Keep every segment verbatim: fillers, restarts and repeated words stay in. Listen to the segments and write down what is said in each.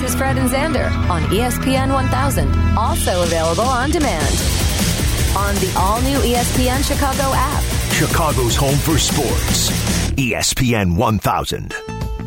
is Fred and Xander on E S P N one thousand, also available on demand on the all-new E S P N Chicago app. Chicago's home for sports. E S P N one thousand.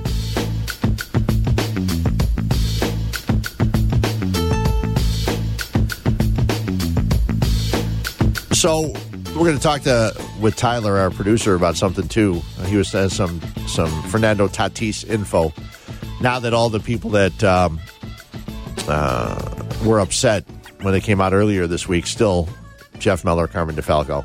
So we're going to talk to with Tyler, our producer, about something too. Uh, he was has some some Fernando Tatis info. Now that all the people that um, uh, were upset when they came out earlier this week, still Jeff Meller, Carmen DeFalco.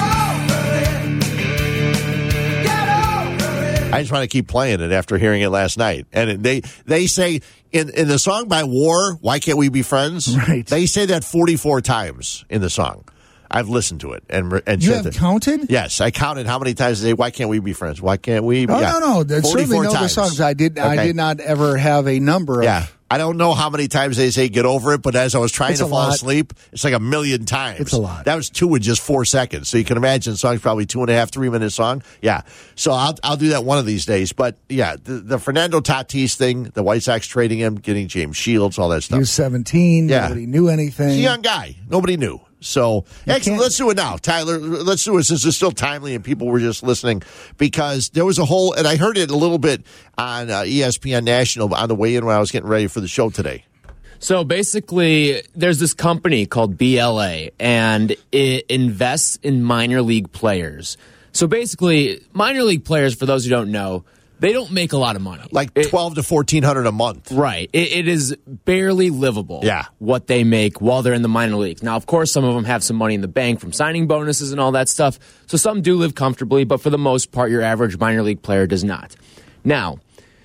I just want to keep playing it after hearing it last night. And they they say in, in the song by War, Why Can't We Be Friends? Right. They say that forty-four times in the song. I've listened to it. and and You said have that, counted? Yes, I counted how many times they say, Why Can't We Be Friends? Why can't we? Be? Oh, yeah. no, no. That's certainly know times. the songs. I did, okay. I did not ever have a number of. Yeah. I don't know how many times they say get over it, but as I was trying It's to a fall lot. asleep, it's like a million times. It's a lot. That was two in just four seconds. So you can imagine the song's probably two and a half, three minute song. Yeah. So I'll I'll do that one of these days. But yeah, the, the Fernando Tatis thing, the White Sox trading him, getting James Shields, all that He stuff. was seventeen. Yeah. Nobody knew anything. He's a young guy. Nobody knew. So actually, can't- let's do it now, Tyler. Let's do it since it's still timely and people were just listening, because there was a whole, and I heard it a little bit on uh, E S P N National on the way in when I was getting ready for the show today. So basically, there's this company called B L A, and it invests in minor league players. So basically, minor league players, for those who don't know, they don't make a lot of money. Like It- twelve to fourteen hundred a month. Right. It, it is barely livable. Yeah. What they make while they're in the minor leagues. Now, of course, some of them have some money in the bank from signing bonuses and all that stuff. So some do live comfortably, but for the most part, your average minor league player does not. Now,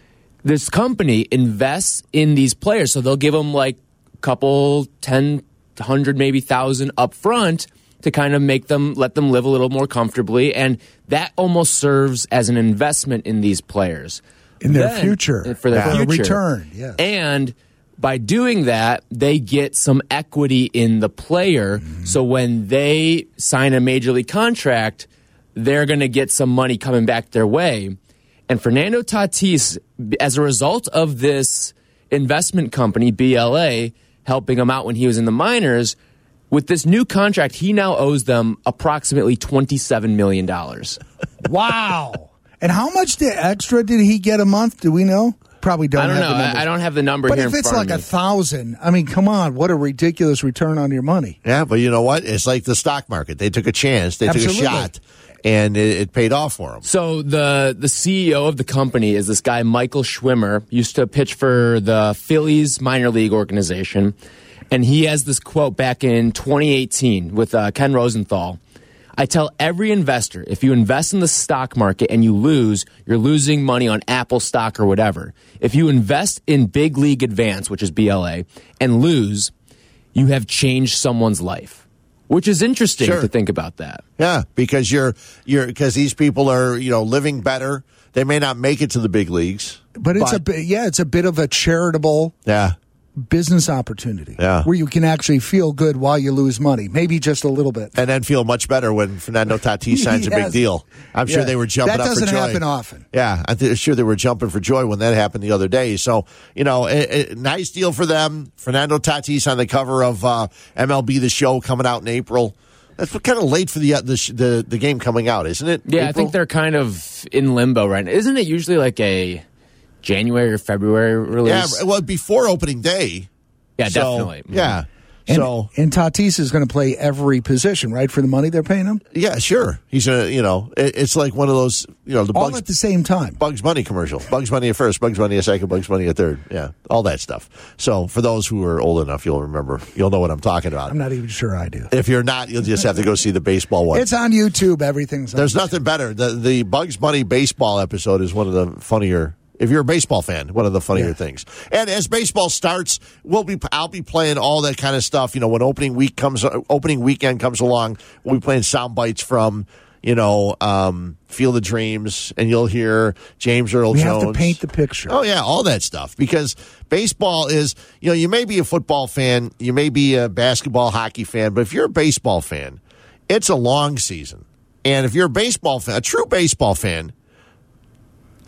this company invests in these players, so they'll give them like a couple, ten, hundred, maybe thousand up front to kind of make them, let them live a little more comfortably. And that almost serves as an investment in these players. In their Then- future. For their For a future. return, yes. And by doing that, they get some equity in the player. Mm-hmm. So when they sign a major league contract, they're going to get some money coming back their way. And Fernando Tatis, as a result of this investment company, B L A, helping him out when he was in the minors, with this new contract, he now owes them approximately twenty-seven million dollars. Wow. And how much the extra did he get a month? Do we know? Probably don't I don't have know. the numbers. I, I don't have the number But here if in it's front like of a me. thousand, I mean, come on, what a ridiculous return on your money. Yeah, but you know what? It's like the stock market. They took a chance. They Absolutely. took a shot, and it, it paid off for them. So the the C E O of the company is this guy, Michael Schwimmer, used to pitch for the Phillies minor league organization. And he has this quote back in twenty eighteen with uh, Ken Rosenthal. I tell every investor, if you invest in the stock market and you lose, you're losing money on Apple stock or whatever. If you invest in Big League Advance, which is B L A, and lose, you have changed someone's life. Which is interesting Sure. to think about that. Yeah, because you're you're because these people are, you know, living better. They may not make it to the big leagues, But it's a bit, yeah, it's a bit of a charitable yeah. business opportunity. Yeah. Where you can actually feel good while you lose money, maybe just a little bit. And then feel much better when Fernando Tatis signs a big Yes. deal. I'm sure Yeah. they were jumping That up for joy. doesn't happen often. Yeah, I'm th- sure they were jumping for joy when that happened the other day. So, you know, a, a nice deal for them. Fernando Tatis on the cover of uh, M L B The Show coming out in April. That's kind of late for the, uh, the sh- the the game coming out, isn't it? Yeah, I April? think they're kind of in limbo right now. Isn't it usually like a January or February release? Yeah, well, before opening day. Yeah, So, definitely. Yeah. And, so and Tatis is going to play every position, right, for the money they're paying him? yeah, sure. He's a you know, it, it's like one of those you know the All Bugs, at the same time. Bugs Bunny commercial. Bugs Bunny at first, Bugs Bunny at second, Bugs Bunny at third. Yeah, all that stuff. So for those who are old enough, you'll remember. You'll know what I'm talking about. I'm not even sure I do. If you're not, you'll just have to go see the baseball one. It's on YouTube. Everything's on There's nothing better. The the Bugs Bunny baseball episode is one of the funnier. If you're a baseball fan, one of the funnier Yeah. things. And as baseball starts, we'll be I'll be playing all that kind of stuff. You know, when opening week comes, opening weekend comes along, we'll be playing sound bites from you know um, Field of Dreams, and you'll hear James Earl We Jones. have to paint the picture. Oh yeah, all that stuff, because baseball is, you know, you may be a football fan, you may be a basketball, hockey fan, but if you're a baseball fan, it's a long season. And if you're a baseball fan, a true baseball fan,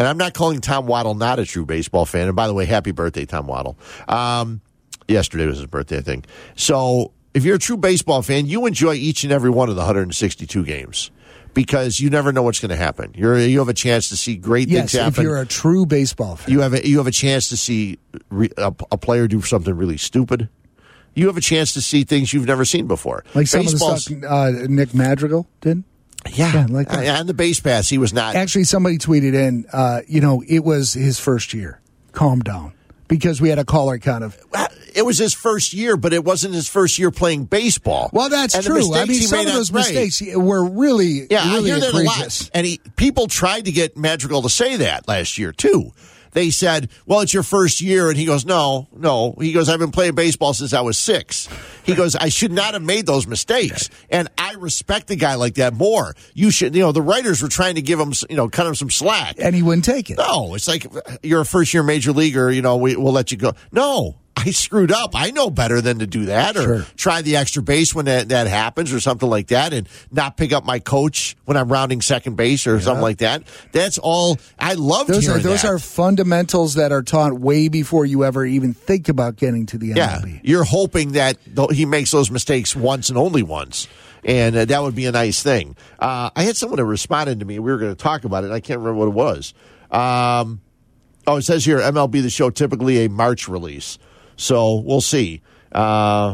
And I'm not calling Tom Waddle not a true baseball fan. And by the way, happy birthday, Tom Waddle. Um, yesterday was his birthday, I think. So if you're a true baseball fan, you enjoy each and every one of the one hundred sixty-two games because you never know what's going to happen. You're, you have a chance to see great yes, things happen. If you're a true baseball fan. You have a, you have a chance to see re, a, a player do something really stupid. You have a chance to see things you've never seen before. Like some Baseball's, of the stuff uh, Nick Madrigal did? Yeah, yeah like that. On the base pass, he was not. Actually, somebody tweeted in, uh, you know, it was his first year. Calm down. Because we had a caller kind of. It was his first year, but it wasn't his first year playing baseball. Well, that's and true. I mean, some of those right. mistakes were really, yeah, really I hear egregious. that a lot. And he, people tried to get Madrigal to say that last year, too. They said, well, it's your first year. And he goes, no, no. He goes, I've been playing baseball since I was six. He goes, I should not have made those mistakes. And I respect a guy like that more. You should, you know, the writers were trying to give him, you know, cut him some slack. And he wouldn't take it. No, it's like, you're a first year major leaguer, you know, we, we'll let you go. No. I screwed up. I know better than to do that or sure. try the extra base when that, that happens or something like that and not pick up my coach when I'm rounding second base or yeah. something like that. That's all. I love those hearing are Those that. are fundamentals that are taught way before you ever even think about getting to the M L B. Yeah, you're hoping that he makes those mistakes once and only once. And uh, that would be a nice thing. Uh, I had someone that responded to me. We were going to talk about it. I can't remember what it was. Um, oh, it says here, M L B The Show, typically a March release. So we'll see. Uh,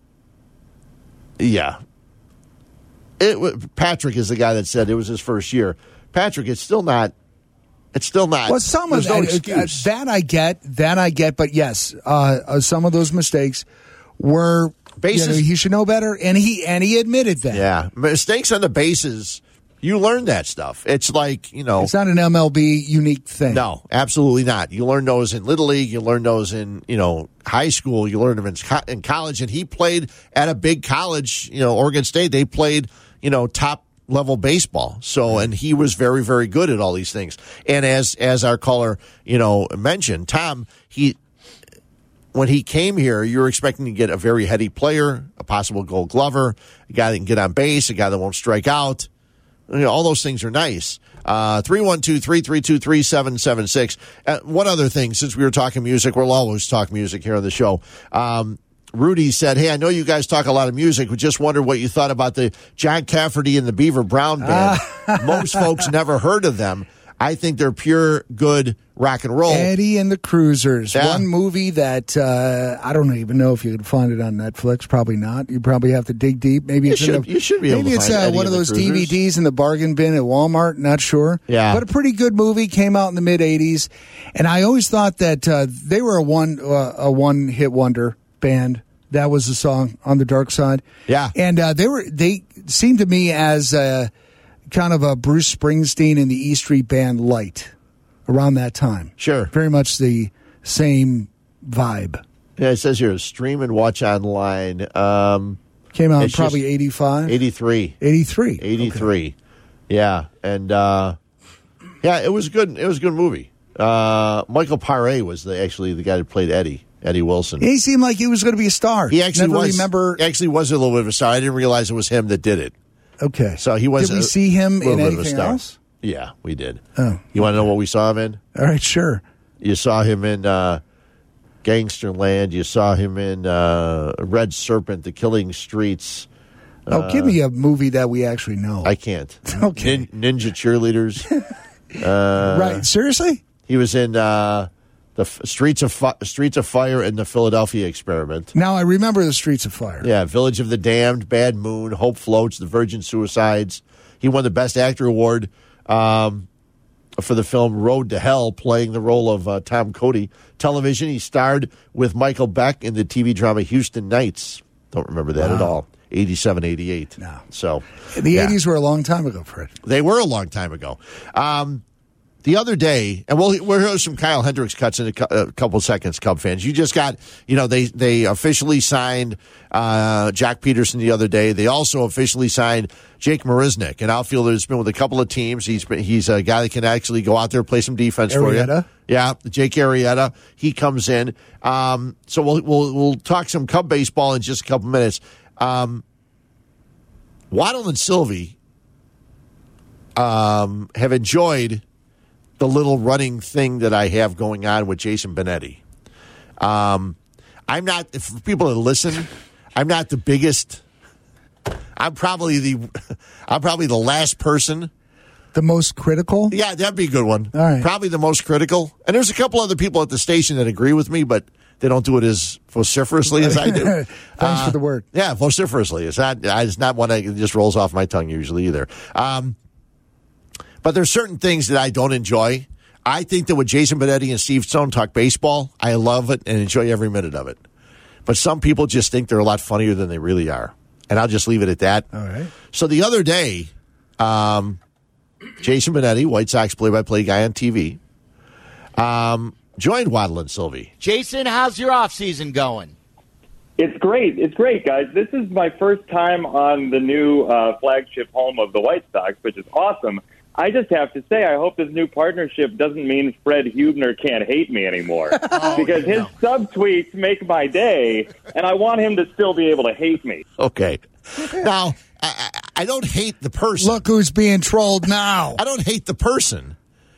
yeah. It, Patrick is the guy that said it was his first year. Patrick, it's still not. It's still not. Well, some of no that, uh, that I get, that I get. But yes, uh, uh, some of those mistakes were. Bases, you know, he should know better, and he and he admitted that. Yeah, mistakes on the bases. You learn that stuff. It's like, you know. It's not an M L B unique thing. No, absolutely not. You learn those in Little League. You learn those in, you know, high school. You learn them in, co- in college. And he played at a big college, you know, Oregon State. They played, you know, top level baseball. So, and he was very, very good at all these things. And as, as our caller, you know, mentioned, Tom, he, when he came here, you were expecting to get a very heady player, a possible Gold Glover, a guy that can get on base, a guy that won't strike out. You know, all those things are nice. Uh, three one two, three three two, three seven seven six. Uh, one other thing, since we were talking music, we'll always talk music here on the show. Um, Rudy said, hey, I know you guys talk a lot of music. We just wondered what you thought about the John Cafferty and the Beaver Brown Band. Most folks never heard of them. I think they're pure, good rock and roll. Eddie and the Cruisers. Yeah. One movie that uh, I don't even know if you could find it on Netflix. Probably not. You probably have to dig deep. Maybe you it's should, in a, you should be able maybe to it's find uh, Eddie one of and the those Cruisers. D V Ds in the bargain bin at Walmart. Not sure. Yeah, but a pretty good movie. Came out in the mid eighties, and I always thought that uh, they were a one uh, a one hit wonder band. That was the song On the Dark Side. Yeah, and uh, they were they seemed to me as uh, kind of a Bruce Springsteen and the E Street Band light. Around that time. Sure. Very much the same vibe. Yeah, it says here, stream and watch online. Um, Came out probably eighty-five? eighty-three. eighty-three. eighty-three. Okay. Yeah. And, uh, yeah, it was good. It was a good movie. Uh, Michael Paré was the, actually the guy that played Eddie, Eddie Wilson. He seemed like he was going to be a star. He actually Never was. remember. Actually was a little bit of a star. I didn't realize it was him that did it. Okay. So he was. Did we a, see him in bit of a anything star. else? Yeah, we did. Oh. You want to know what we saw him in? All right, sure. You saw him in uh, Gangsterland. You saw him in uh, Red Serpent, The Killing Streets. Oh, uh, give me a movie that we actually know. I can't. Okay. Nin- Ninja Cheerleaders. uh, right. Seriously? He was in uh, the F- Streets of Fi- Streets of Fire and the Philadelphia Experiment. Now I remember the Streets of Fire. Yeah, Village of the Damned, Bad Moon, Hope Floats, The Virgin Suicides. He won the Best Actor award um, for the film Road to Hell, playing the role of uh, Tom Cody. Television, he starred with Michael Beck in the T V drama Houston Nights. Don't remember that wow. at all. eighty-seven, eighty-eight. No. So, the yeah. eighties were a long time ago, Fred. They were a long time ago. Um, the other day, and we'll, we'll hear some Kyle Hendricks cuts in a, cu- a couple seconds, Cub fans. You just got, you know, they, they officially signed uh, Jack Peterson the other day. They also officially signed Jake Marisnick, an outfielder that's been with a couple of teams. He's been, he's a guy that can actually go out there, play some defense Arrieta? for you. Yeah, Jake Arrieta. He comes in. Um, so we'll, we'll, we'll talk some Cub baseball in just a couple minutes. Um, Waddle and Sylvie um, have enjoyed the little running thing that I have going on with Jason Benetti. Um, I'm not, for people that listen, I'm not the biggest. I'm probably the, I'm probably the last person. The most critical? Yeah, that'd be a good one. All right. Probably the most critical. And there's a couple other people at the station that agree with me, but they don't do it as vociferously as I do. Thanks uh, for the word. Yeah, vociferously. It's not, it's not one that just rolls off my tongue usually either. Um, but there's certain things that I don't enjoy. I think that when Jason Benetti and Steve Stone talk baseball, I love it and enjoy every minute of it. But some people just think they're a lot funnier than they really are. And I'll just leave it at that. All right. So the other day, um, Jason Benetti, White Sox play-by-play guy on T V, um, joined Waddle and Sylvie. Jason, how's your off-season going? It's great. It's great, guys. This is my first time on the new uh, flagship home of the White Sox, which is awesome. I just have to say, I hope this new partnership doesn't mean Fred Hubner can't hate me anymore. Oh, because his no. subtweets make my day, and I want him to still be able to hate me. Okay. Now, I, I, I don't hate the person. Look who's being trolled now. I don't hate the person.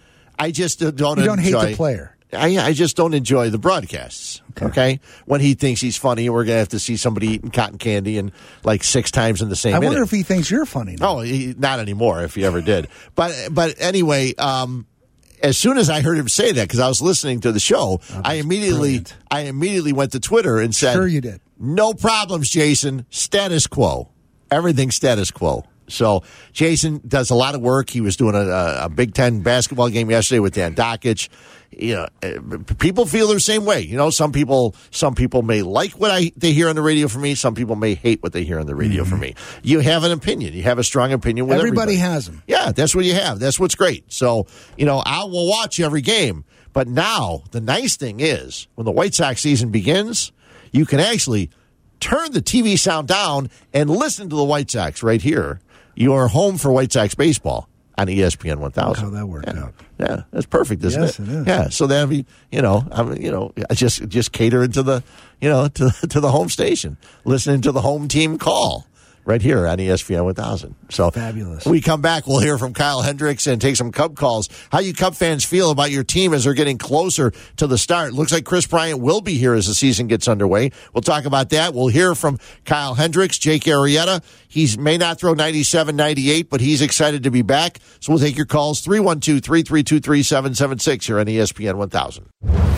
I just uh, don't You don't enjoy, hate the player. I, I just don't enjoy the broadcasts. Okay. okay? When he thinks he's funny, we're going to have to see somebody eating cotton candy and like six times in the same I minute. wonder if he thinks you're funny now. Oh, he, not anymore, if he ever did. But but anyway, um, as soon as I heard him say that, because I was listening to the show, Oh, I immediately brilliant. I immediately went to Twitter and said, Sure you did. No problems, Jason. Status quo. Everything status quo. So Jason does a lot of work. He was doing a, a Big Ten basketball game yesterday with Dan Dockich. You know, people feel the same way. You know, some people, some people may like what I they hear on the radio from me. Some people may hate what they hear on the radio mm-hmm. from me. You have an opinion. You have a strong opinion with everybody. Everybody has them. Yeah, that's what you have. That's what's great. So, you know, I will watch every game. But now the nice thing is when the White Sox season begins, you can actually turn the T V sound down and listen to the White Sox right here. You are home for White Sox baseball on E S P N one thousand. Look how that worked yeah. out. Yeah, that's perfect, isn't yes, it? it is. Yeah, so that'd be, you know, I mean, you know, just just catering to the, you know, to to the home station, listening to the home team call right here on E S P N one thousand. So fabulous. When we come back, we'll hear from Kyle Hendricks and take some Cub calls. How you Cub fans feel about your team as they're getting closer to the start. Looks like Chris Bryant will be here as the season gets underway. We'll talk about that. We'll hear from Kyle Hendricks, Jake Arrieta. He may not throw ninety-seven, ninety-eight, but he's excited to be back. So we'll take your calls, three one two, three three two, three seven seven six here on E S P N one thousand.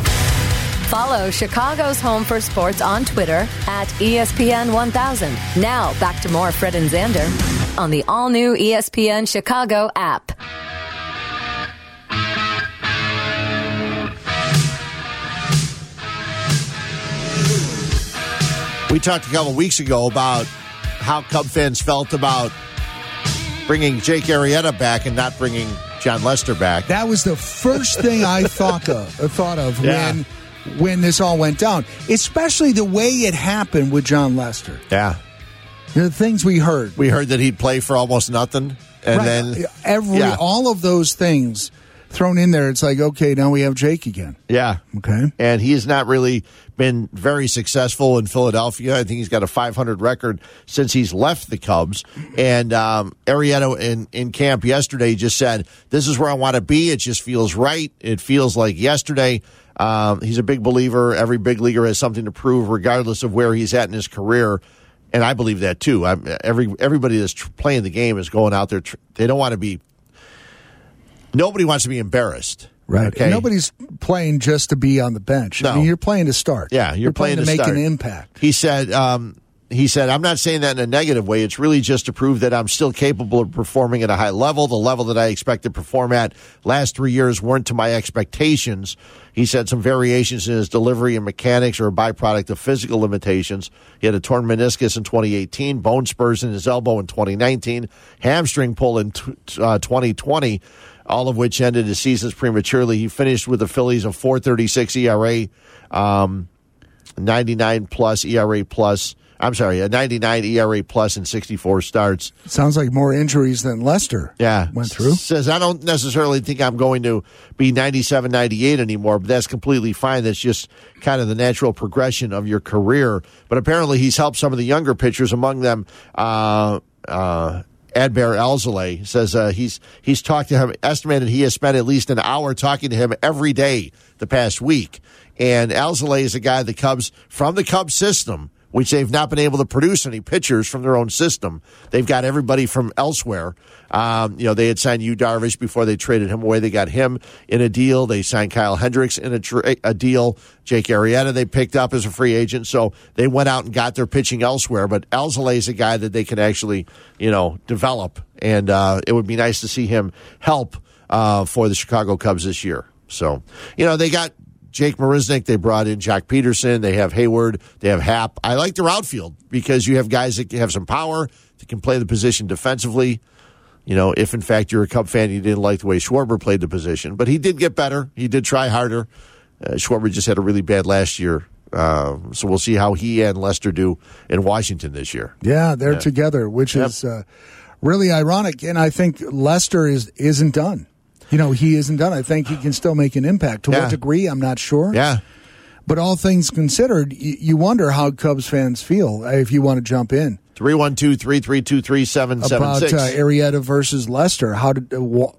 Follow Chicago's Home for Sports on Twitter at E S P N one thousand. Now, back to more Fred and Xander on the all-new E S P N Chicago app. We talked a couple weeks ago about how Cub fans felt about bringing Jake Arrieta back and not bringing John Lester back. That was the first thing I thought of, uh, thought of Yeah. when when this all went down, especially the way it happened with John Lester. Yeah. The things we heard. We heard that he'd play for almost nothing. And Right. then every yeah. all of those things thrown in there, it's like, okay, now we have Jake again. Yeah. Okay. And he has not really been very successful in Philadelphia. I think he's got a five hundred record since he's left the Cubs. And um, Arrieta in, in camp yesterday just said, this is where I want to be. It just feels right. It feels like yesterday. Um, he's a big believer. Every big leaguer has something to prove regardless of where he's at in his career. And I believe that, too. I'm, every Everybody that's tr- playing the game is going out there. Tr- they don't want to be – nobody wants to be embarrassed. Right. Okay? Nobody's playing just to be on the bench. No. I mean, you're playing to start. Yeah, you're, playing, playing, to, to make start. an impact. He said, um, he said, I'm not saying that in a negative way. It's really just to prove that I'm still capable of performing at a high level. The level that I expect to perform at last three years weren't to my expectations. He said some variations in his delivery and mechanics are a byproduct of physical limitations. He had a torn meniscus in twenty eighteen, bone spurs in his elbow in twenty nineteen, hamstring pull in t- uh, twenty twenty, all of which ended his seasons prematurely. He finished with the Phillies a four thirty-six E R A, um, ninety-nine plus E R A plus. I'm sorry, a ninety-nine E R A plus in sixty-four starts. Sounds like more injuries than Lester Yeah. went through. Says, I don't necessarily think I'm going to be ninety-seven, ninety-eight anymore, but that's completely fine. That's just kind of the natural progression of your career. But apparently he's helped some of the younger pitchers, among them uh, uh, Adbert Alzolay, says uh, he's he's talked to him, estimated he has spent at least an hour talking to him every day the past week. And Alzolay is a guy the Cubs, from the Cubs system, which they've not been able to produce any pitchers from their own system. They've got everybody from elsewhere. Um, you know, they had signed Yu Darvish before they traded him away. They got him in a deal. They signed Kyle Hendricks in a, tra- a deal. Jake Arrieta they picked up as a free agent. So they went out and got their pitching elsewhere. But Alzolay is a guy that they can actually, you know, develop. And uh, it would be nice to see him help uh, for the Chicago Cubs this year. So, you know, they got Jake Marisnick, they brought in Jack Peterson, they have Hayward, they have Happ. I like their outfield because you have guys that have some power, that can play the position defensively. You know, if in fact you're a Cub fan, you didn't like the way Schwarber played the position. But he did get better. He did try harder. Uh, Schwarber just had a really bad last year. Uh, so we'll see how he and Lester do in Washington this year. Yeah, they're yeah. together, which yep. is uh, really ironic. And I think Lester is, isn't done. You know, he isn't done. I think he can still make an impact. To yeah. what degree, I'm not sure. Yeah. But all things considered, you, you wonder how Cubs fans feel if you want to jump in. three one two, three three two, three seven seven six. About uh, Arrieta versus Lester. How did? Uh, wh-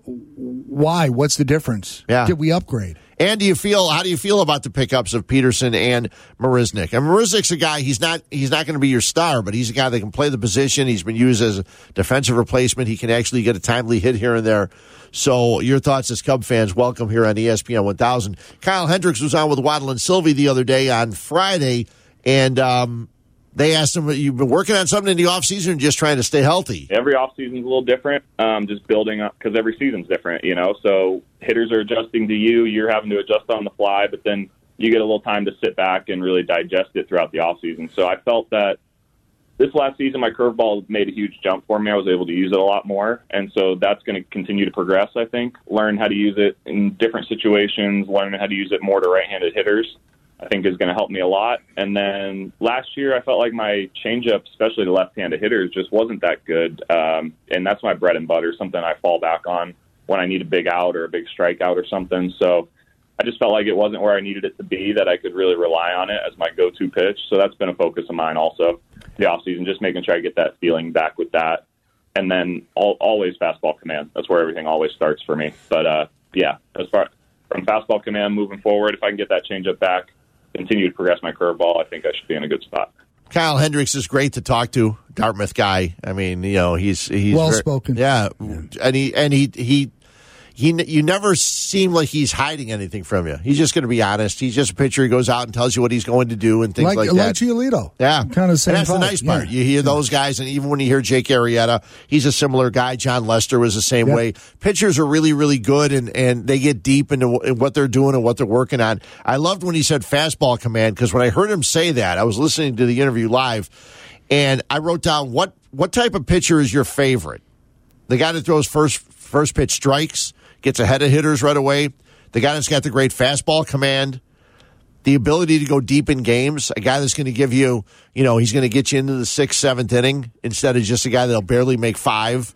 why? What's the difference? Yeah. Did we upgrade? And do you feel? How do you feel about the pickups of Peterson and Marisnick? And Marisnick's a guy. He's not. He's not going to be your star, but he's a guy that can play the position. He's been used as a defensive replacement. He can actually get a timely hit here and there. So your thoughts as Cub fans, welcome here on E S P N one thousand. Kyle Hendricks was on with Waddle and Sylvie the other day on Friday, and um, they asked him, you've been working on something in the offseason or just trying to stay healthy? Every offseason's a little different, um, just building up, because every season's different, you know. So hitters are adjusting to you. You're having to adjust on the fly, but then you get a little time to sit back and really digest it throughout the offseason. So I felt that this last season, my curveball made a huge jump for me. I was able to use it a lot more, and so that's going to continue to progress, I think. Learn how to use it in different situations, learn how to use it more to right-handed hitters, I think is going to help me a lot. And then last year, I felt like my changeup, especially to left-handed hitters, just wasn't that good, um, and that's my bread and butter, something I fall back on when I need a big out or a big strikeout or something. So I just felt like it wasn't where I needed it to be, that I could really rely on it as my go-to pitch. So that's been a focus of mine also, the offseason, just making sure I get that feeling back with that. And then all, always fastball command. That's where everything always starts for me. But, uh, yeah, as far from fastball command moving forward, if I can get that changeup back, continue to progress my curveball, I think I should be in a good spot. Kyle Hendricks is great to talk to, Dartmouth guy. I mean, you know, he's he's well spoken. Yeah, yeah, and he and he he. He, you never seem like he's hiding anything from you. He's just going to be honest. He's just a pitcher. He goes out and tells you what he's going to do and things like, like that. Like Giolito. Yeah. Kind of same and that's vibe. the nice part. Yeah. You hear those guys, and even when you hear Jake Arrieta, he's a similar guy. John Lester was the same yeah. way. Pitchers are really, really good, and, and they get deep into what they're doing and what they're working on. I loved when he said fastball command, because when I heard him say that, I was listening to the interview live, and I wrote down, what, what type of pitcher is your favorite? The guy that throws first first pitch strikes, gets ahead of hitters right away, the guy that's got the great fastball command, the ability to go deep in games, a guy that's going to give you, you know, he's going to get you into the sixth, seventh inning instead of just a guy that'll barely make five.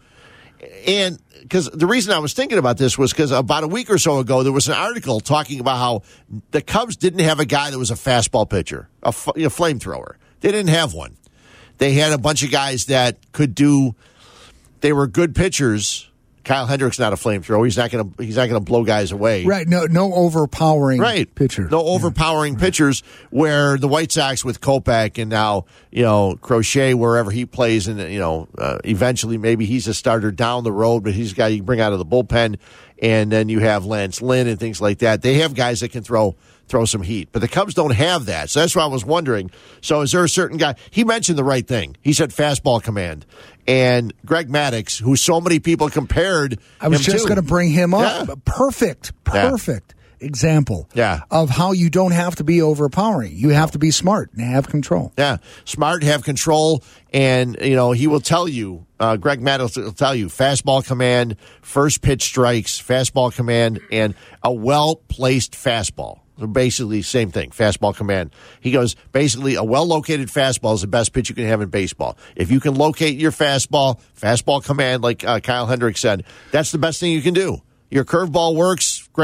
And because the reason I was thinking about this was because about a week or so ago, there was an article talking about how the Cubs didn't have a guy that was a fastball pitcher, a, f- a flamethrower. They didn't have one. They had a bunch of guys that could do, they were good pitchers. Kyle Hendricks not a flamethrower. He's not going to. He's not going to blow guys away. Right. No. No overpowering. Right. Pitcher. No overpowering yeah. pitchers. Where the White Sox with Kopech and now you know Crochet wherever he plays, and you know uh, eventually maybe he's a starter down the road, but he's a guy you can bring out of the bullpen. And then you have Lance Lynn and things like that. They have guys that can throw throw some heat, but the Cubs don't have that. So that's why I was wondering. So is there a certain guy? He mentioned the right thing. He said fastball command. And Greg Maddux, who so many people compared I was him just going to bring him up. Yeah. Perfect, perfect yeah. example yeah. of how you don't have to be overpowering. You have to be smart and have control. Yeah, smart, have control, and, you know, he will tell you, uh, Greg Maddux will tell you, fastball command, first pitch strikes, fastball command, and a well-placed fastball. So basically, same thing, fastball command. He goes, basically, a well-located fastball is the best pitch you can have in baseball. If you can locate your fastball, fastball command, like uh, Kyle Hendricks said, that's the best thing you can do. Your curveball works, great.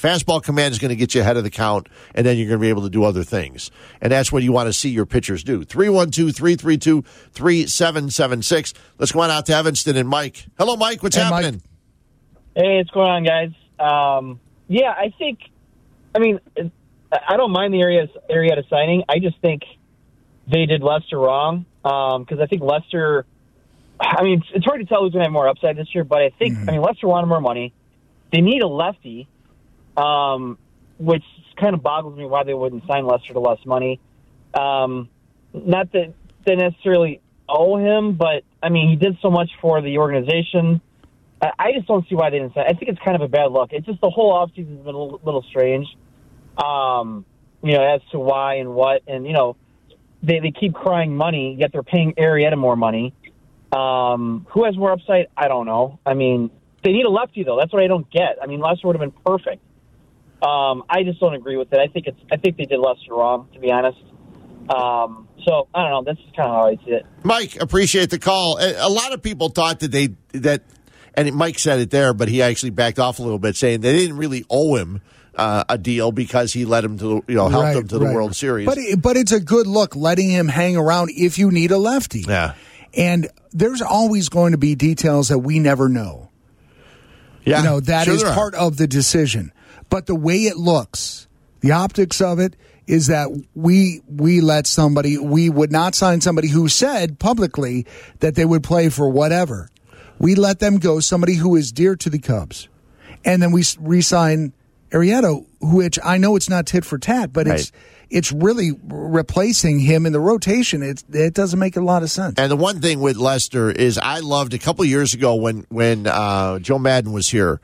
Fastball command is going to get you ahead of the count, and then you're going to be able to do other things. And that's what you want to see your pitchers do. three one two, three three two, three seven seven six. Let's go on out to Evanston and Mike. Hello, Mike. What's hey, happening? Mike. Hey, what's going on, guys? Um, yeah, I think, I mean, I don't mind the Arrieta, Arrieta signing. I just think they did Lester wrong because um, I think Lester, I mean, it's hard to tell who's going to have more upside this year, but I think, mm. I mean, Lester wanted more money. They need a lefty, um, which kind of boggles me why they wouldn't sign Lester to less money. Um, not that they necessarily owe him, but, I mean, he did so much for the organization. I, I just don't see why they didn't sign. I think it's kind of a bad look. It's just the whole offseason has been a little, little strange, um, you know, as to why and what. And, you know, they, they keep crying money, yet they're paying Arrieta more money. Um, who has more upside? I don't know. I mean, they need a lefty, though. That's what I don't get. I mean, Lester would have been perfect. Um, I just don't agree with it. I think it's. I think they did Lester wrong, to be honest. Um, so I don't know. That's kind of how I see it. Mike, appreciate the call. A lot of people thought that they that, and Mike said it there, but he actually backed off a little bit, saying they didn't really owe him uh, a deal because he led him to, you know, helped right, him to right. the World Series. But but it's a good look letting him hang around if you need a lefty. Yeah, and there's always going to be details that we never know. Yeah, you know that sure is part of the decision. But the way it looks, the optics of it, is that we we let somebody, we would not sign somebody who said publicly that they would play for whatever. We let them go, somebody who is dear to the Cubs. And then we re-sign Arrieta, which I know it's not tit for tat, but right. it's it's really replacing him in the rotation. It, it doesn't make a lot of sense. And the one thing with Lester is I loved a couple years ago when, when uh, Joe Madden was here,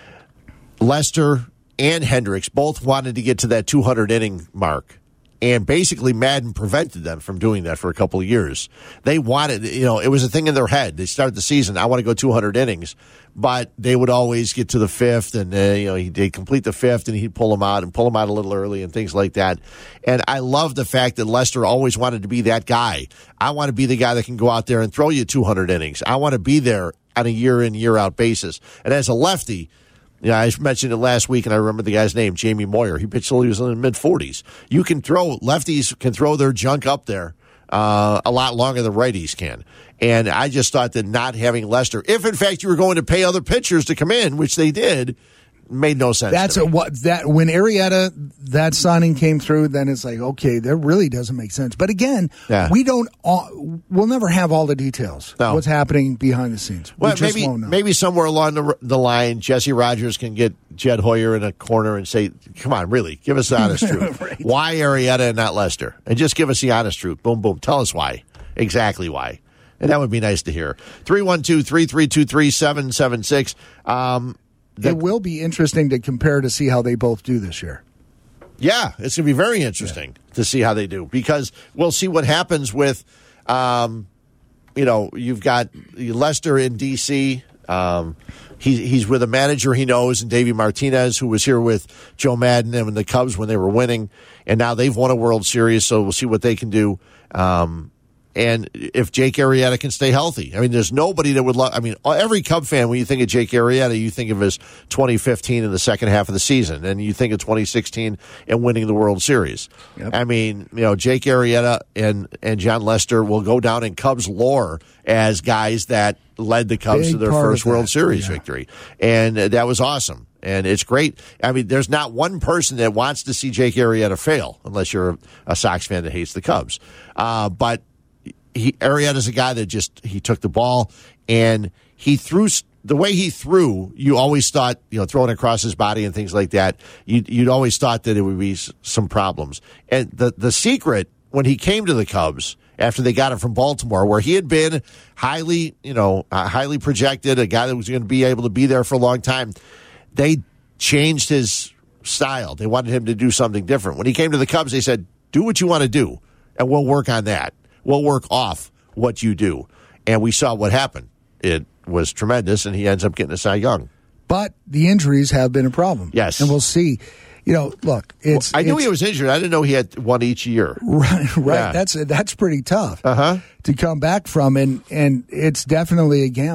Lester and Hendricks both wanted to get to that two hundred inning mark. And basically Madden prevented them from doing that for a couple of years. They wanted, you know, it was a thing in their head. They started the season, I want to go two hundred innings. But they would always get to the fifth, and, uh, you know, he'd complete the fifth, and he'd pull them out and pull them out a little early and things like that. And I love the fact that Lester always wanted to be that guy. I want to be the guy that can go out there and throw you two hundred innings. I want to be there on a year-in, year-out basis. And as a lefty, yeah, I mentioned it last week, and I remember the guy's name, Jamie Moyer. He pitched till he was in the mid-forties. You can throw, lefties can throw their junk up there uh, a lot longer than righties can. And I just thought that not having Lester, if in fact you were going to pay other pitchers to come in, which they did, made no sense. That's a, what that when Arrieta that signing came through, then it's like, okay, that really doesn't make sense. But again, yeah. we don't. All, we'll never have all the details. No. What's happening behind the scenes? We well, just maybe won't know. maybe somewhere along the, the line, Jesse Rogers can get Jed Hoyer in a corner and say, "Come on, really, give us the honest truth. right. Why Arrieta and not Lester? And just give us the honest truth. Boom, boom. Tell us why. Exactly why." And that would be nice to hear. three one two, three three two, three seven seven six. Um, The, it will be interesting to compare to see how they both do this year. Yeah, it's going to be very interesting yeah. to see how they do, because we'll see what happens with, um, you know, you've got Lester in D C. Um, he, he's with a manager he knows, and Davey Martinez, who was here with Joe Madden and the Cubs when they were winning, and now they've won a World Series, so we'll see what they can do. Um, And if Jake Arrieta can stay healthy. I mean, there's nobody that would love. I mean, every Cub fan, when you think of Jake Arrieta, you think of his twenty fifteen in the second half of the season, and you think of twenty sixteen and winning the World Series. Yep. I mean, you know, Jake Arrieta and, and John Lester will go down in Cubs lore as guys that led the Cubs Big to their first World Series yeah. victory. And that was awesome. And it's great. I mean, there's not one person that wants to see Jake Arrieta fail, unless you're a Sox fan that hates the Cubs. Uh, but He, Arrieta's a guy that just, he took the ball and he threw, the way he threw, you always thought, you know, throwing across his body and things like that, you'd, you'd always thought that it would be some problems. And the, the secret, when he came to the Cubs, after they got him from Baltimore, where he had been highly, you know, uh, highly projected, a guy that was going to be able to be there for a long time, they changed his style. They wanted him to do something different. When he came to the Cubs, they said, do what you want to do, and we'll work on that. We'll work off what you do. And we saw what happened. It was tremendous, and he ends up getting a Cy Young. But the injuries have been a problem. Yes. And we'll see. You know, look, it's. Well, I knew it's, he was injured. I didn't know he had one each year. Right, right. Yeah. That's that's pretty tough uh-huh. to come back from, and, and it's definitely a gamble.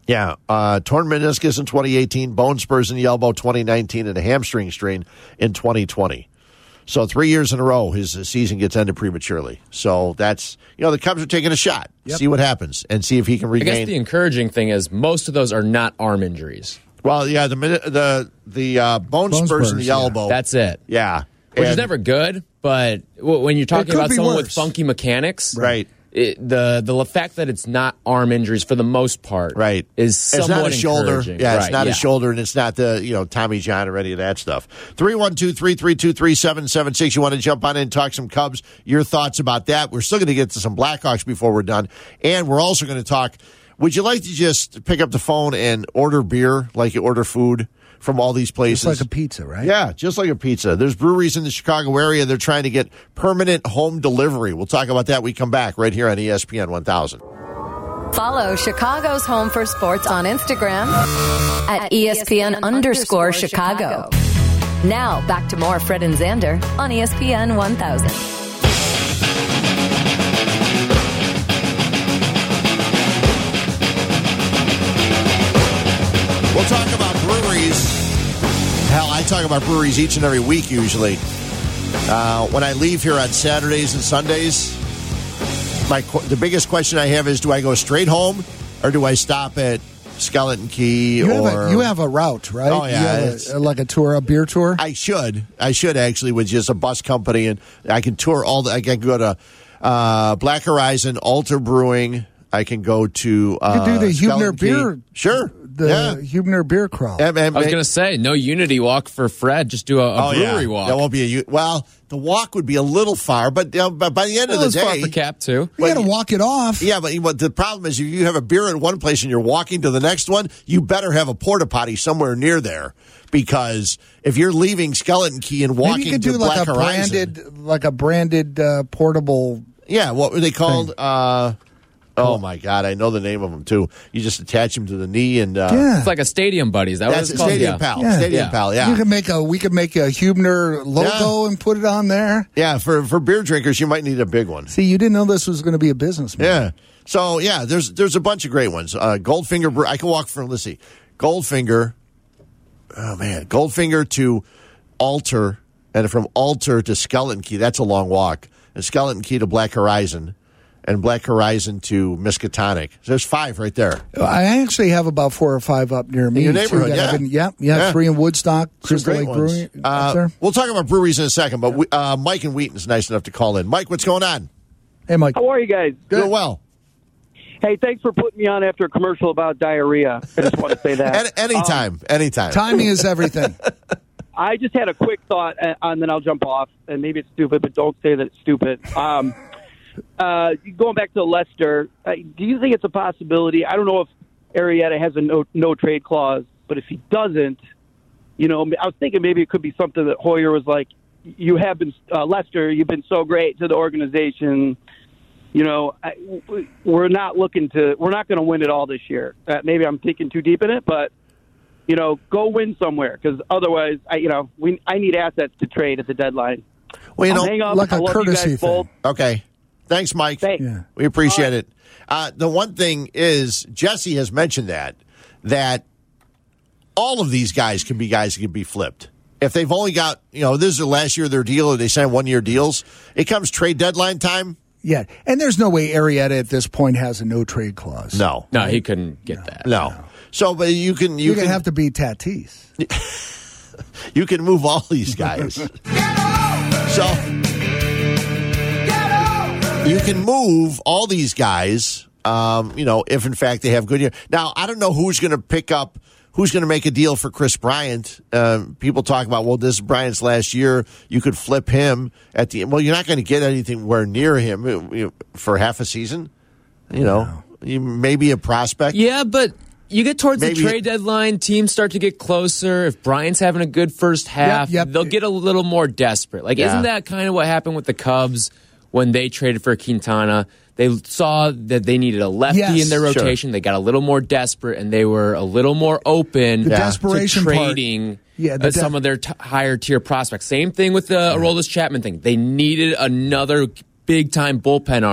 Yeah, uh, torn meniscus in twenty eighteen, bone spurs in the elbow twenty nineteen, and a hamstring strain in twenty twenty. So three years in a row, his season gets ended prematurely. So that's, you know, the Cubs are taking a shot. Yep. See what happens and see if he can regain. I guess the encouraging thing is most of those are not arm injuries. Well, yeah, the the the uh, bone, bone spurs, spurs in the yeah. elbow. That's it. Yeah. Which and, is never good, but when you're talking about someone worse. with funky mechanics, right? It, the the fact that it's not arm injuries for the most part, right, is somewhat it's not a shoulder. Yeah, it's right, not yeah. a shoulder, and it's not the you know Tommy John or any of that stuff. Three one two three three two three seven seven six. You want to jump on in and talk some Cubs? Your thoughts about that? We're still going to get to some Blackhawks before we're done, and we're also going to talk. Would you like to just pick up the phone and order beer like you order food from all these places? Just like a pizza, right? Yeah, just like a pizza. There's breweries in the Chicago area. They're trying to get permanent home delivery. We'll talk about that when we come back right here on E S P N one thousand. Follow Chicago's Home for Sports on Instagram at E S P N underscore Chicago. Now, back to more Fred and Xander on E S P N one thousand. We'll talk about breweries. Hell, I talk about breweries each and every week usually. Uh, when I leave here on Saturdays and Sundays, my the biggest question I have is, do I go straight home or do I stop at Skeleton Key? You, or have, a, you have a route, right? Oh, yeah. You have a, like a tour, a beer tour? I should. I should actually with just a bus company, and I can tour all the, I can go to uh, Black Horizon, Alter Brewing. I can go to uh, you can do the Skeleton Huebner beer. Key. Sure. The yeah. Huebner beer crawl. And, and, I was going to say, no unity walk for Fred. Just do a, a oh, brewery yeah. walk. That won't be a well. The walk would be a little far, but, uh, but by the end well, of the day, day, far for Cap too. You got to walk it off. Yeah, but what the problem is, if you have a beer at one place and you're walking to the next one, you better have a porta potty somewhere near there, because if you're leaving Skeleton Key and walking Maybe you could to do Black like a Horizon, branded, like a branded uh, portable. Yeah, what were they called? Uh, oh my God, I know the name of them too. You just attach them to the knee and uh, Yeah. It's like a Stadium Buddies. That that's was a called? Stadium Yeah. Pal. Yeah. Stadium Yeah. Pal. Yeah, You can make a. We could make a Huebner logo Yeah. and put it on there. yeah. For for beer drinkers, you might need a big one. See, you didn't know this was going to be a business. Man. Yeah. So yeah, there's there's a bunch of great ones. Uh, Goldfinger. Bre- I can walk from. Let's see, Goldfinger. Oh man, Goldfinger to Alter, and from Alter to Skeleton Key. That's a long walk. And Skeleton Key to Black Horizon, and Black Horizon to Miskatonic. So there's five right there. I actually have about four or five up near me. In your neighborhood, too, that yeah. I've been- yeah, yeah, Yeah. three in Woodstock, Some Crystal great Lake ones. Brewing. up Uh, there. we'll talk about breweries in a second, but we, uh, Mike in Wheaton's nice enough to call in. Mike, what's going on? Hey, Mike. How are you guys? Doing well. Hey, thanks for putting me on after a commercial about diarrhea. I just want to say that. Any, anytime, Um, anytime. Timing is everything. I just had a quick thought, and, and then I'll jump off. And maybe it's stupid, but don't say that it's stupid. Um, uh, going back to Lester, uh, do you think it's a possibility? I don't know if Arrieta has a no, no trade clause, but if he doesn't, you know, I was thinking maybe it could be something that Hoyer was like, you have been, uh, Lester, you've been so great to the organization. You know, I, we're not looking to, we're not going to win it all this year. Uh, maybe I'm thinking too deep in it, but, you know, go win somewhere, because otherwise, I, you know, we, I need assets to trade at the deadline. Well, you I'll know, hang up. like a I love you courtesy guys thing. both. Okay. Thanks, Mike. Thanks. Yeah. We appreciate All right. it. Uh, the one thing is, Jesse has mentioned that, that all of these guys can be guys that can be flipped. If they've only got, you know, this is the last year of their deal or they sign one-year deals, it comes trade deadline time. Yeah, and there's no way Arrieta at this point has a no trade clause. No. No, he couldn't get that. No. So, but you can, you You're can gonna have to be Tatis. you can move all these guys. So you can move all these guys, um, you know, if in fact they have good year. Now, I don't know who's going to pick up, who's going to make a deal for Chris Bryant. Uh, people talk about, well, this is Bryant's last year. You could flip him at the end. Well, you're not going to get anything where near him you know, for half a season. You know, you maybe a prospect. Yeah, but you get towards Maybe- the trade deadline, teams start to get closer. If Bryant's having a good first half, Yep, yep. they'll get a little more desperate. Like, Yeah. isn't that kind of what happened with the Cubs when they traded for Quintana? They saw that they needed a lefty Yes. in their Sure. rotation. They got a little more desperate, and they were a little more open The to desperation part- trading Yeah, the uh, de- some of their t- higher tier prospects. Same thing with the Aroldis Chapman thing. They needed another big time bullpen arm.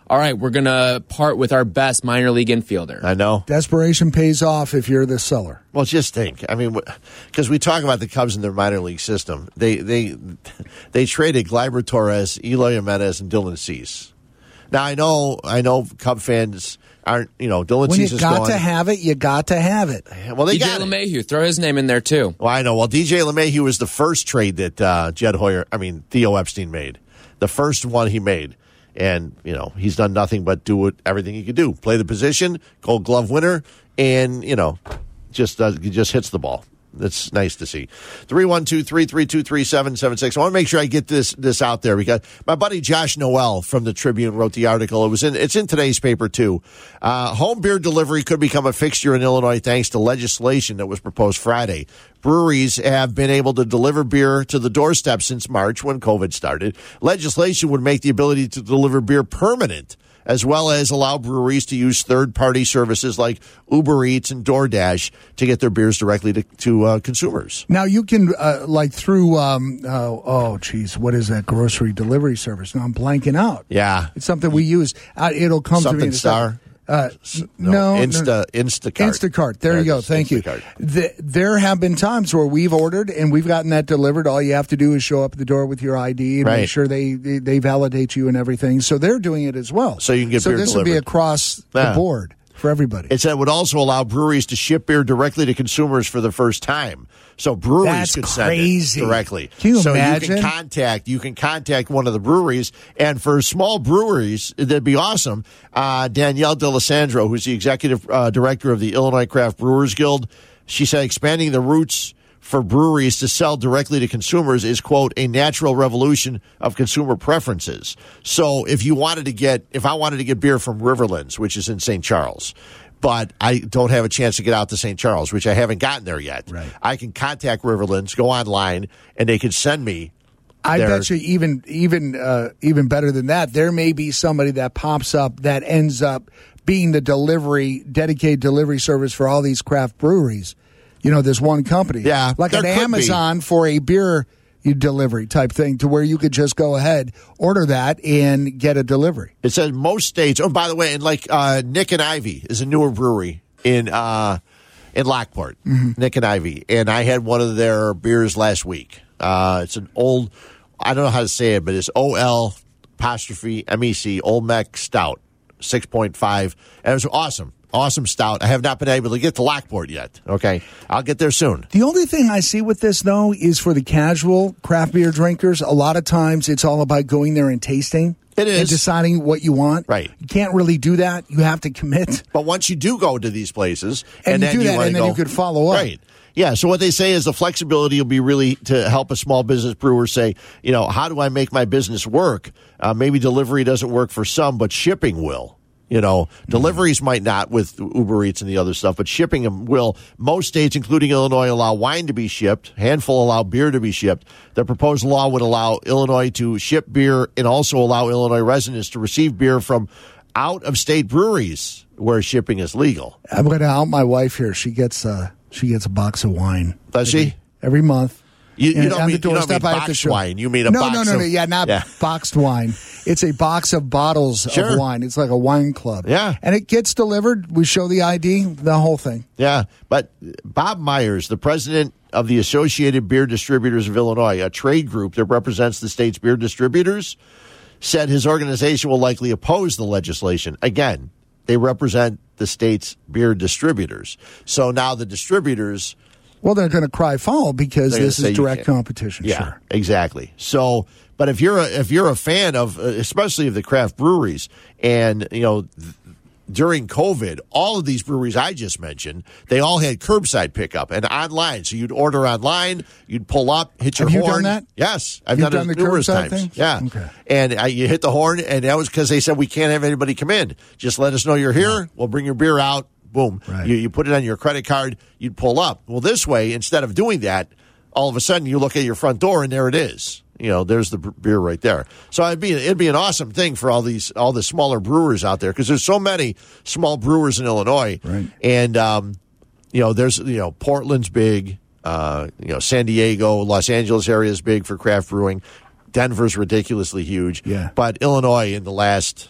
all right, we're going to part with our best minor league infielder. I know. Desperation pays off if you're the seller. Well, just think. I mean, because we talk about the Cubs and their minor league system. They they they traded Gleyber Torres, Eloy Jimenez, and Dylan Cease. Now, I know I know Cub fans aren't, you know, Dylan When Cease you is got going. to have it, you got to have it. Well, they D J got it. LeMahieu, throw his name in there too. Well, I know. Well, D J LeMahieu was the first trade that uh, Jed Hoyer, I mean, Theo Epstein made. The first one he made. And, you know, he's done nothing but do what, everything he could do. Play the position, Gold Glove winner, and, you know, just uh, he just hits the ball. That's nice to see. three one two, three three two, three seven seven six. I want to make sure I get this this out there because my buddy Josh Noel from the Tribune wrote the article. It was in it's in today's paper too. Uh, home beer delivery could become a fixture in Illinois thanks to legislation that was proposed Friday. Breweries have been able to deliver beer to the doorstep since March when COVID started. Legislation would make the ability to deliver beer permanent, as well as allow breweries to use third-party services like Uber Eats and DoorDash to get their beers directly to, to uh, consumers. Now, you can, uh, like, through, um, uh, oh, geez, what is that grocery delivery service? Now, I'm blanking out. Yeah. It's something we use. Uh, it'll come to me. Something in a Star? second. Uh, no, Insta, no. Instacart. Instacart. There There you it go. is, Thank Instacart. you. The, there have been times where we've ordered and we've gotten that delivered. All you have to do is show up at the door with your I D and Right. make sure they, they they validate you and everything. So they're doing it as well. So you can get so beer this would be delivered. across Yeah. the board for everybody. It said it would also allow breweries to ship beer directly to consumers for the first time. So breweries That's could crazy. send it directly. Can you so imagine? you can contact you can contact one of the breweries, and for small breweries, that'd be awesome. Uh, Danielle D'Alessandro, who's the executive uh, director of the Illinois Craft Brewers Guild, she said expanding the routes for breweries to sell directly to consumers is, quote, a natural revolution of consumer preferences. So if you wanted to get, if I wanted to get beer from Riverlands, which is in Saint Charles, but I don't have a chance to get out to Saint Charles, which I haven't gotten there yet, Right. I can contact Riverlands, go online, and they can send me. I their- bet you even even uh, even better than that. There may be somebody that pops up that ends up being the delivery dedicated delivery service for all these craft breweries. You know, there's one company, Yeah, like there an could Amazon for a beer delivery type thing, to where you could just go ahead, order that, and get a delivery. It says most states. Oh, by the way, and like uh, Nick and Ivy is a newer brewery in uh, in Lockport. Mm-hmm. Nick and Ivy, and I had one of their beers last week. Uh, it's an old, I don't know how to say it, but it's O L apostrophe M E C Olmec Stout, six point five, and it was awesome. Awesome stout. I have not been able to get to Lockport yet. Okay, I'll get there soon. The only thing I see with this, though, is for the casual craft beer drinkers, a lot of times it's all about going there and tasting. It is. And deciding what you want. Right. You can't really do that. You have to commit. But once you do go to these places, And and, you then do you that, wanna and then go- you could follow up. Right. Yeah. So what they say is the flexibility will be really to help a small business brewer say, you know, how do I make my business work? Uh, maybe delivery doesn't work for some, but shipping will. You know, deliveries might not with Uber Eats and the other stuff, but shipping them will. Most states, including Illinois, allow wine to be shipped. Handful allow beer to be shipped. The proposed law would allow Illinois to ship beer and also allow Illinois residents to receive beer from out-of-state breweries where shipping is legal. I'm going to out my wife here. She gets uh, she gets a box of wine. Does every, she? Every month. You, you And don't on mean, the you don't doorstep, mean I have to boxed show- wine. You mean a no, box no, no, of... no, yeah, not Yeah. boxed wine. It's a box of bottles Sure. of wine. It's like a wine club. Yeah. And it gets delivered. We show the I D, the whole thing. Yeah, but Bob Myers, the president of the Associated Beer Distributors of Illinois, a trade group that represents the state's beer distributors, said his organization will likely oppose the legislation. Again, they represent the state's beer distributors. So now the distributors... Well, they're going to cry foul because They're gonna this say is you direct can't. competition. Yeah, Sure. exactly. So, but if you're a, if you're a fan of, uh, especially of the craft breweries, and you know, th- during COVID, all of these breweries I just mentioned, they all had curbside pickup and online. So you'd order online, you'd pull up, hit your Have you horn. done that? Yes, I've You've done, done it the numerous curbside times. thing? Yeah, Okay. and uh, you hit the horn, and that was because they said we can't have anybody come in. Just let us know you're here. We'll bring your beer out. Boom. Right. You, you put it on your credit card. You'd pull up. Well, this way, instead of doing that, all of a sudden you look at your front door and there it is. You know, there's the b- beer right there. So it'd be it'd be an awesome thing for all these all the smaller brewers out there, because there's so many small brewers in Illinois. Right. And um, you know, there's you know Portland's big. Uh, you know, San Diego, Los Angeles area is big for craft brewing. Denver's ridiculously huge. Yeah. But Illinois in the last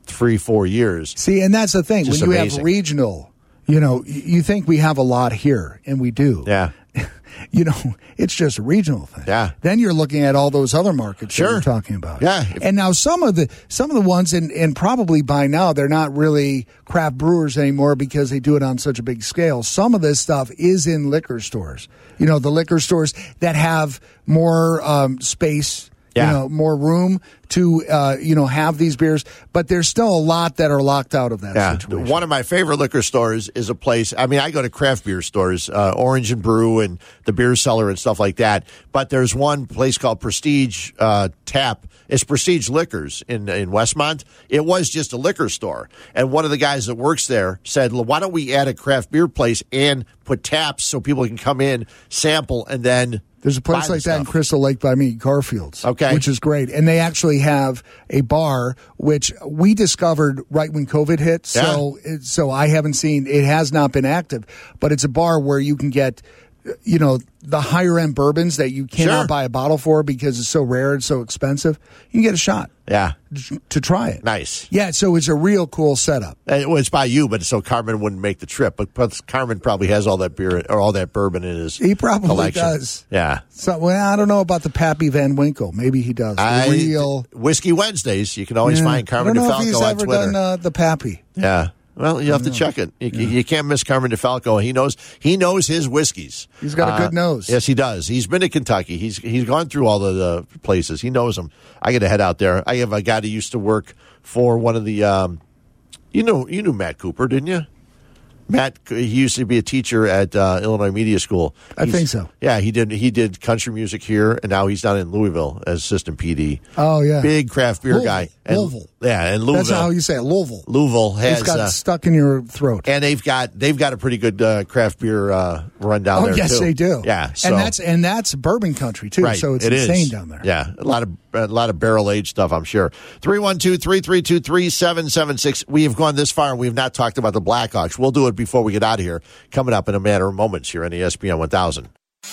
three, four years. See, and that's the thing. When Just you amazing. have regional, you know, y- you think we have a lot here, and we do. Yeah. You know, it's just a regional thing. Yeah. Then you're looking at all those other markets Sure. that you're talking about. Yeah. And now some of the some of the ones, and, and probably by now they're not really craft brewers anymore because they do it on such a big scale. Some of this stuff is in liquor stores. You know, the liquor stores that have more um, space. Yeah. You know, more room to, uh, you know, have these beers, but there's still a lot that are locked out of that Yeah, situation. one of my favorite liquor stores is a place. I mean, I go to craft beer stores, uh, Orange and Brew, and the Beer Cellar and stuff like that. But there's one place called Prestige uh, Tap. It's Prestige Liquors in in Westmont. It was just a liquor store, and one of the guys that works there said, "Why don't we add a craft beer place and put taps so people can come in, sample, and then." There's a place buy like the that in stuff." Crystal Lake by me, Garfield's. Okay. Which is great. And they actually have a bar, which we discovered right when COVID hit. So, it- so I haven't seen, it has not been active, but it's a bar where you can get, you know, the higher end bourbons that you cannot Sure. buy a bottle for because it's so rare and so expensive. You can get a shot Yeah, to try it. nice. Yeah. So it's a real cool setup. Uh, Well, it's by you, but so Carmen wouldn't make the trip. But, but Carmen probably has all that beer or all that bourbon in his He probably collection. does. Yeah. So, well, I don't know about the Pappy Van Winkle. Maybe he does. The I, real. Whiskey Wednesdays. You can always Yeah. find Carmen I don't know if DeFalco he's on ever Twitter. done uh, the Pappy. Yeah. Well, you have to check it. You, you can't miss Carmen DeFalco. He knows he knows his whiskeys. He's got a good Uh, nose. Yes, he does. He's been to Kentucky. He's he's gone through all of the places. He knows them. I got to head out there. I have a guy that used to work for one of the. Um, you know, you knew Matt Cooper, didn't you? Matt, he used to be a teacher at uh, Illinois Media School. I He's- think so. Yeah, he did. He did country music here, and now he's down in Louisville as assistant P D. Oh, yeah. Big craft beer Louisville. guy. And, Louisville. Yeah, and Louisville. That's how you say it. Louisville. Louisville has. It's got uh, stuck in your throat. and they've got they've got a pretty good uh, craft beer uh, run down Oh, there. yes, too. they do. Yeah, so, and that's and that's bourbon country too. right. So it's it is. insane down there. Yeah, a lot of a lot of barrel aged stuff. I'm sure. Three one two three three two three seven seven six. We have gone this far, and we have not talked about the Blackhawks. We'll do it before we get out of here. Coming up in a matter of moments here on E S P N one thousand.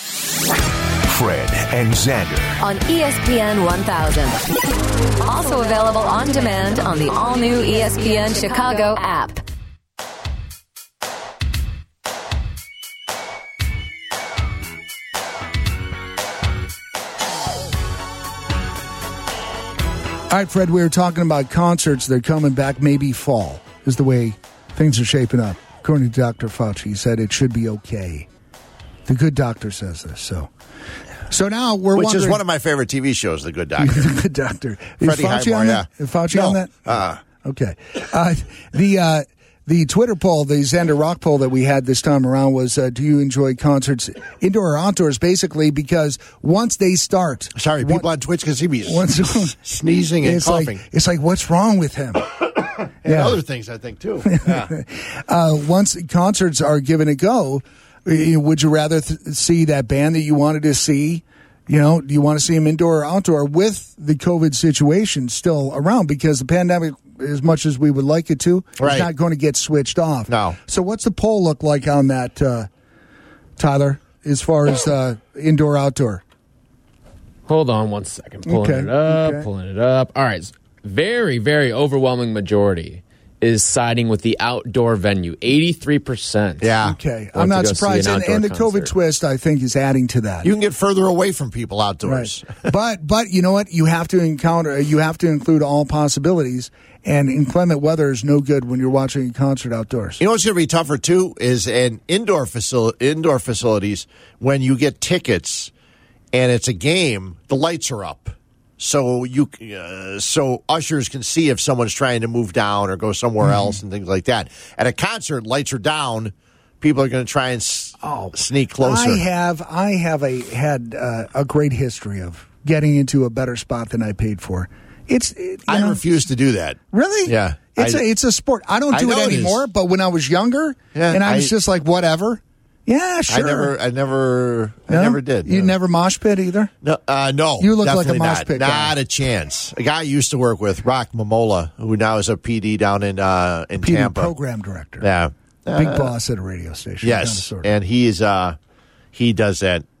Fred and Xander. On E S P N one thousand. Also available on demand on the all-new E S P N Chicago app. All right, Fred, we were talking about concerts. They're coming back maybe fall is the way things are shaping up. According to Doctor Fauci, he said it should be okay. The good doctor says this. So so now we're Which wondering, is one of my favorite T V shows, The Good Doctor. The good doctor. Is Freddie Fauci Highmore, on yeah. that? Is Fauci No. on that? Uh, Okay. Uh, the uh, the Twitter poll, the Xander Rock poll that we had this time around was, uh, do you enjoy concerts indoor or outdoors? Basically, because once they start, Sorry, one- people on Twitch can see me once, sneezing and it's coughing. like it's like what's wrong with him? and yeah. other things, I think, too. Yeah. Uh, once concerts are given a go, eh, would you rather th- see that band that you wanted to see? You know, do you want to see them indoor or outdoor with the COVID situation still around? Because the pandemic, as much as we would like it to, Right. is not going to get switched off. No. So what's the poll look like on that, uh, Tyler, as far as uh, indoor, outdoor? Hold on one second. Pulling Okay, it up, okay. pulling it up. All right. Very, very overwhelming majority is siding with the outdoor venue. eighty-three percent. Yeah. Okay. Want I'm to not go see surprised. an And, outdoor and the concert. COVID twist, I think, is adding to that. You can get further away from people outdoors. Right. but but you know what? You have to encounter. You have to include all possibilities. And inclement weather is no good when you're watching a concert outdoors. You know what's going to be tougher too is in indoor facil- indoor facilities when you get tickets and it's a game, the lights are up, so you uh, so ushers can see if someone's trying to move down or go somewhere Mm-hmm. else and things like that. At a concert, lights are down. People are going to try and s- sneak closer. I have I have a had uh, a great history of getting into a better spot than I paid for. It's it, you I know, refuse to do that. really Yeah. It's I- a it's a sport. I don't I do know it it is. anymore. But when I was younger, Yeah, and I was I- just like whatever. Yeah, sure. I never, I never, No? I never did. You no. never mosh pit either. No, uh, no, You look like a definitely mosh not. pit guy. Not a chance. A guy I used to work with, Rock Momola, who now is a P D down in uh, in P D Tampa. program director. Yeah, Big Uh, boss at a radio station. down the Yes, sort. and he's uh, he does that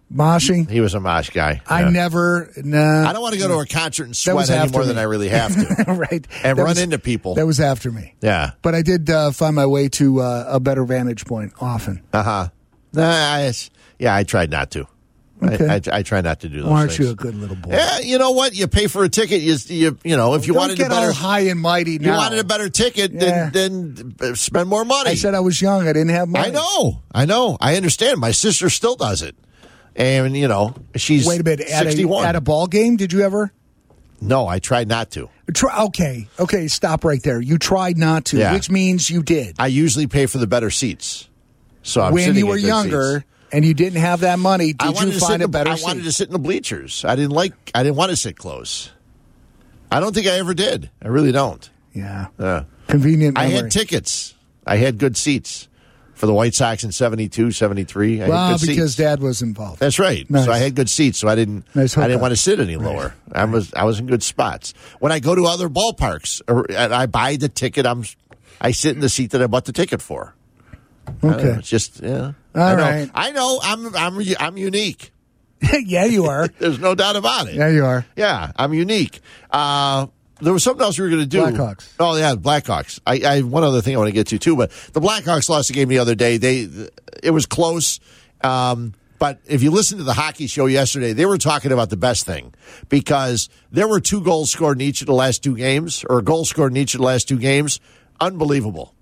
Moshing? He was a mosh guy. I Yeah. never, nah. I don't want to go to a concert and That was sweat any after more than me. I really have to. right. And That run was- into people. That was after me. Yeah. But I did uh, find my way to uh, a better vantage point often. Uh-huh. Nah, I, yeah, I tried not to. Okay. I, I, I try not to do those Well, aren't things. you a good little boy? Yeah, you know what? You pay for a ticket. You, you, you know, if you Don't wanted get a better, all high and mighty you now. wanted a better ticket, Yeah. then, then spend more money. I said I was young. I didn't have money. I know, I know, I understand. My sister still does it, and you know, she's Wait a minute. At a, sixty-one. at a ball game, did you ever? No, I tried not to. Try, okay. Okay. Stop right there. You tried not to, Yeah. which means you did. I usually pay for the better seats. So I'm when sitting you in were good younger seats. and you didn't have that money, I did wanted you to sit find in a the, better I seat? wanted to sit in the bleachers. I didn't like. I didn't want to sit close. I don't think I ever did. I really don't. Yeah. Yeah. Convenient I memory. had tickets. I had good seats for the White Sox in seventy-two, seventy-three. I well, had good because seats. Dad was involved. That's right. Nice. So I had good seats, so I didn't. Nice I didn't hookup. want to sit any lower. I was. I was in good spots. When I go to other ballparks, or and I buy the ticket, I'm. I sit in the seat that I bought the ticket for. I don't know, Okay. it's just yeah. All I know. right. I know. I'm. I'm. I'm unique. yeah, you are. There's no doubt about it. Yeah, you are. Yeah, I'm unique. Uh, there was something else we were going to do. Blackhawks. Oh yeah, Blackhawks. I, I one other thing I want to get to too, but the Blackhawks lost a game the other day. They it was close, um, but if you listen to the hockey show yesterday, they were talking about the best thing because there were two goals scored in each of the last two games, or a goal scored in each of the last two games. Unbelievable.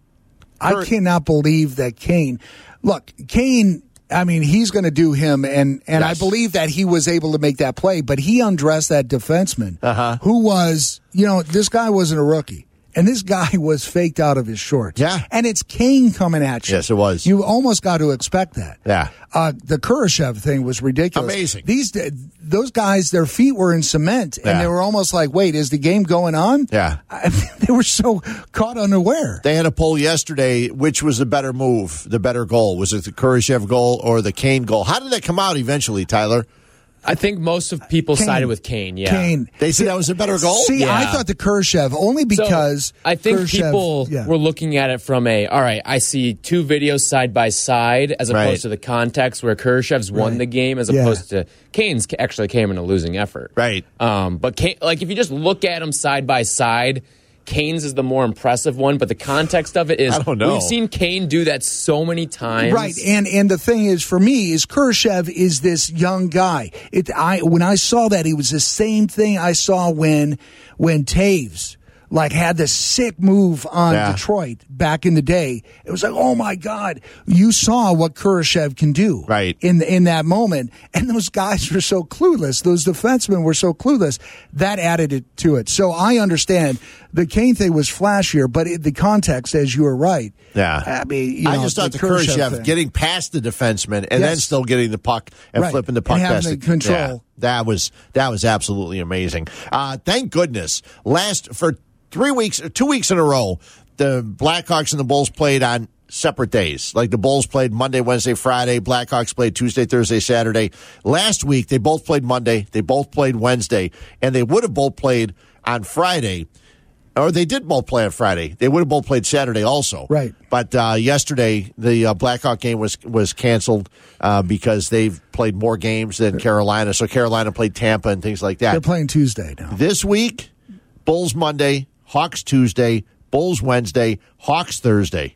I cannot believe that Kane. Look, Kane. I mean, he's going to do him, and and I Yes. believe that he was able to make that play, but he undressed that defenseman, Uh-huh. who was, you know, this guy wasn't a rookie. And this guy was faked out of his shorts. Yeah. And it's Kane coming at you. Yes, it was. You almost got to expect that. Yeah. Uh, the Kurashev thing was ridiculous. Amazing. These Those guys, their feet were in cement, and Yeah. they were almost like, wait, is the game going on? Yeah. I, they were so caught unaware. They had a poll yesterday. Which was the better move, the better goal? Was it the Kurashev goal or the Kane goal? How did that come out eventually, Tyler? I think most of people Kane. sided with Kane. Yeah, Kane. They said that was a better goal? See, Yeah. I thought the Kurashev, only because So, I think Kurashev- people yeah. were looking at it from a, all right, I see two videos side by side as opposed Right. to the context where Kurashev's won Right. the game as Yeah. opposed to Kane's actually came in a losing effort. Right. Um, but Kane, like if you just look at them side by side, Kane's is the more impressive one, but the context of it is I don't know. we've seen Kane do that so many times. Right, and and the thing is, for me, is Kurashev is this young guy. It, I when I saw that, it was the same thing I saw when when Taves like had this sick move on Yeah. Detroit back in the day. It was like, oh my God, you saw what Kurashev can do, Right. in in that moment, and those guys were so clueless. Those defensemen were so clueless. That added it to it. So I understand the Kane thing was flashier, but in the context, as you were right. Yeah. I mean, you I know, just thought the Kurashev Kurashev thing. getting past the defenseman and then Yes. still getting the puck and Right. flipping the puck And having past the the control. Yeah, that was that was absolutely amazing. Uh, thank goodness. Last for three weeks, two weeks in a row, the Blackhawks and the Bulls played on separate days. Like the Bulls played Monday, Wednesday, Friday. Blackhawks played Tuesday, Thursday, Saturday. Last week they both played Monday. They both played Wednesday, and they would have both played on Friday. Or they did both play on Friday. They would have both played Saturday also. Right. But uh, yesterday, the uh, Blackhawk game was was canceled uh, because they've played more games than Carolina. So Carolina played Tampa and things like that. They're playing Tuesday now. This week, Bulls Monday, Hawks Tuesday, Bulls Wednesday, Hawks Thursday.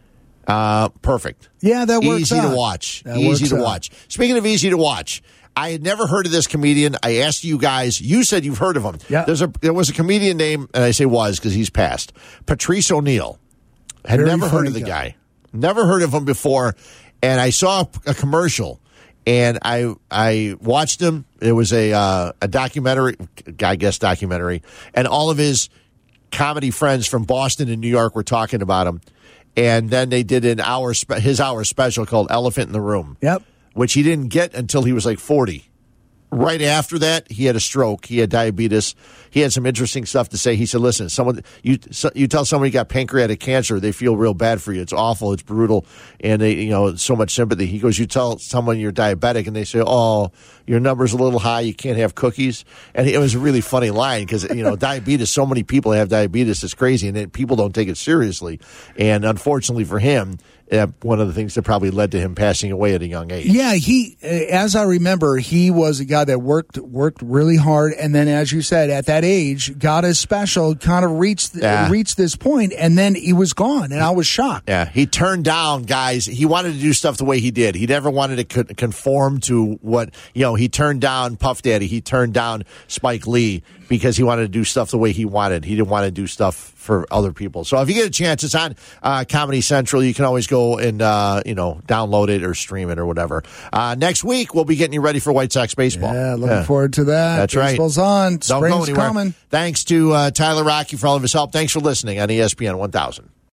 Uh, perfect. Yeah, that works Easy out. to watch. That easy works to out. watch. Speaking of easy to watch, I had never heard of this comedian. I asked you guys. You said you've heard of him. Yeah. There's a there was a comedian named, and I say was because he's passed. Patrice O'Neill. Had Very never heard funny of the guy. guy. Never heard of him before, and I saw a commercial, and I I watched him. It was a uh, a documentary, I guess documentary, and all of his comedy friends from Boston and New York were talking about him. And then they did an hour spe- his hour special called Elephant in the Room. Yep. Which he didn't get until he was like forty. Right after that, he had a stroke. He had diabetes. he had some interesting stuff to say. He said, "Listen, someone you so, you tell somebody got pancreatic cancer, they feel real bad for you. It's awful, it's brutal, and they you know so much sympathy." He goes, "You tell someone you're diabetic, and they say, oh, your number's a little high, you can't have cookies." And it was a really funny line because you know diabetes, so many people have diabetes, it's crazy, and then people don't take it seriously. And unfortunately for him, uh, one of the things that probably led to him passing away at a young age. Yeah, he, as I remember, he was a guy that worked worked really hard, and then, as you said, at that age, got his special, kind of reached Yeah. reached this point, and then he was gone, and I was shocked. Yeah, he turned down guys. He wanted to do stuff the way he did. He never wanted to co- conform to what, you know, he turned down Puff Daddy. He turned down Spike Lee because he wanted to do stuff the way he wanted. He didn't want to do stuff for other people. So if you get a chance, it's on uh, Comedy Central. You can always go and, uh, you know, download it or stream it or whatever. Uh, next week, we'll be getting you ready for White Sox baseball. Yeah, looking forward to that. That's right. Baseball's on. Don't go Spring's anywhere. coming. Thanks to uh, Tyler Rocky for all of his help. Thanks for listening on E S P N one thousand.